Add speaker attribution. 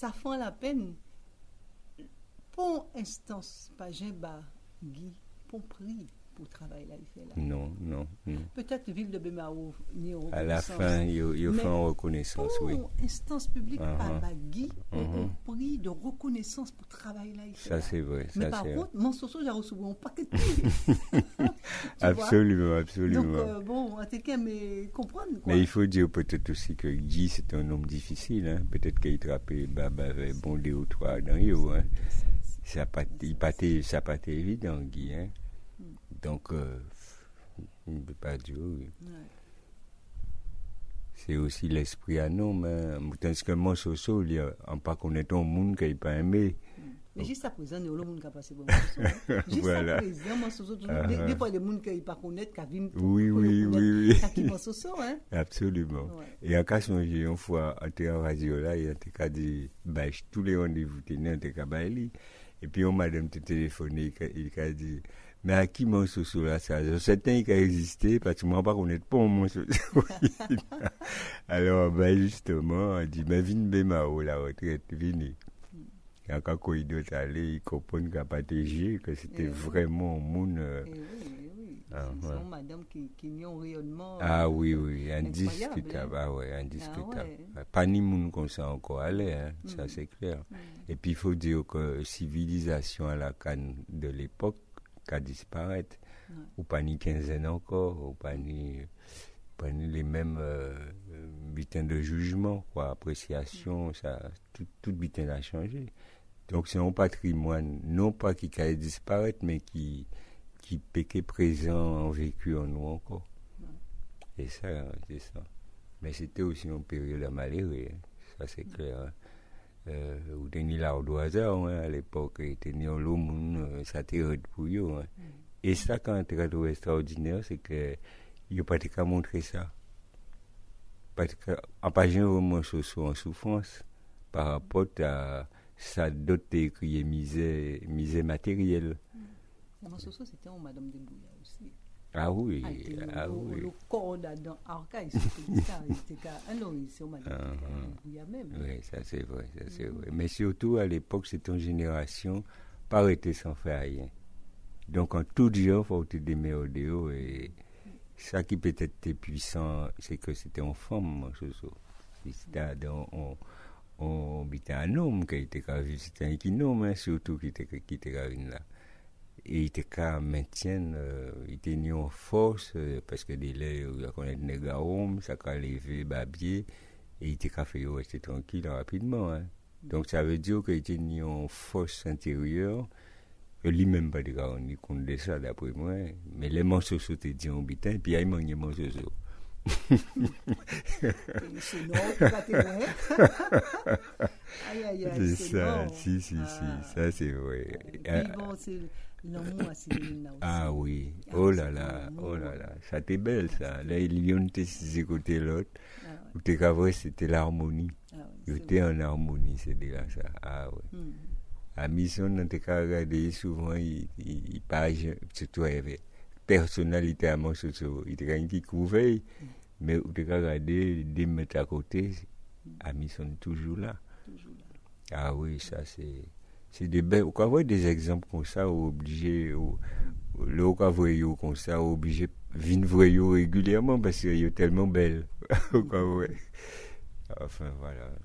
Speaker 1: ça fait la peine. Pour instance, pas Jemba, Guy, pour prix pour travailler là, il fait là.
Speaker 2: Non.
Speaker 1: Peut-être ville de Bemao, ni au
Speaker 2: À la fin, il fait en reconnaissance, oui.
Speaker 1: Pour instance publique, pas Guy, un prix de reconnaissance pour travailler là, il fait
Speaker 2: ça
Speaker 1: là.
Speaker 2: c'est vrai.
Speaker 1: Mais
Speaker 2: ça,
Speaker 1: par
Speaker 2: c'est
Speaker 1: contre, mon soso, j'ai reçu un paquet de prix.
Speaker 2: absolument.
Speaker 1: Donc, bon, en tout cas, mais comprendre. Quoi.
Speaker 2: Mais il faut dire peut-être aussi que Guy, c'est un homme difficile. Hein? Peut-être qu'il trappait avec bon 2 ou 3 dans eux. Hein? Ça n'a pas été évident, Guy. Hein? Donc, on ne peut pas dire oui. Ouais. C'est aussi l'esprit à nous. Hein? Tandis que mon soso, il on pas connaître un monde qui n'a pas aimé.
Speaker 1: Mais juste à présent, il y a le monde qui a passé pour moi. Juste
Speaker 2: voilà.
Speaker 1: À présent, mon soso, des fois, les gens qui ne pas connaître, qui vivent
Speaker 2: oui.
Speaker 1: qui mon soso, hein?
Speaker 2: Absolument. Ouais. Et en cas de une fois, on était en radio là, il y a un dit, tous les rendez-vous tenaient, on était kabali. Et puis, on m'a téléphoné, il a dit, mais à qui mon soso là, ça? C'est un qui a existé, parce que moi, pas connaître pas mon soso. Alors, justement, on dit, mais viens Bemao, la retraite, venez. Et quand il doit aller, il comprend qu'il n'a pas été que c'était vraiment un monde.
Speaker 1: Oui. C'est une madame qui a un rayonnement.
Speaker 2: Oui, indiscutable. Indiscutable. Pas ni monde comme ça encore aller, hein, ça c'est clair. Et puis il faut dire que civilisation à la canne de l'époque a disparu. Ou pas ni 15 ans encore, ou pas ni les mêmes bulletins de jugement, quoi, appréciation, ça, tout bulletin a changé. Donc c'est un patrimoine, non pas qui a disparu, mais qui est présent, en vécu en nous encore. Et ça, c'est ça. Mais c'était aussi une période malheureuse, hein. Ça c'est clair. Où tenir l'ardoiseur, à l'époque, et tenir l'homme, ça était pour eux. Hein. Et ça, quand on est extraordinaire, c'est que il n'y a pas de montrer ça. Parce qu'en page roman social en souffrance par rapport à ça d'autres écrits misère matérielle.
Speaker 1: Mon social, c'était en Madame de Bouya aussi.
Speaker 2: Ah oui.
Speaker 1: Le corps dans Arcaï, c'était ça. Alors, c'est au Madame de Bouya même.
Speaker 2: Oui, ça c'est vrai. Mais surtout, à l'époque, cette génération pas arrêté sans faire rien. Donc, en tout genre, il faut te démerder et ça qui peut-être était puissant, c'est que c'était une femme, mon soso. C'était un homme qui était vivre, c'était un équinome, hein, surtout qui était là. Et il était qu'à maintien, il était mis en force, parce que des lait, il connaît des négaromes, ça a levé, babier, et il était qu'à faire rester tranquille rapidement. Hein. Donc, ça veut dire qu'il était mis en force intérieure. Lui-même pas de garantie compte de ça d'après moi, mais les morceaux sont dit en bitin, puis il manque les morceaux. C'est ça, si, ça c'est vrai. Oui, oh là là, ça t'est belle ça. Là, il y a une de côté l'autre, où t'es qu'à voir, c'était l'harmonie. Il était en harmonie, c'est déjà ça. Ah oui. À mission, on a regardé souvent, il page, surtout avec personnalité à mon socio. Il était qui couvert, mais on a regardé 2 mètres à côté, à mission toujours là. Ah oui, ça c'est des belles. On peut avoir des exemples comme ça, obligé, le cas voyou comme ça, obligé venir voir régulièrement parce qu'il est tellement belle. Enfin voilà.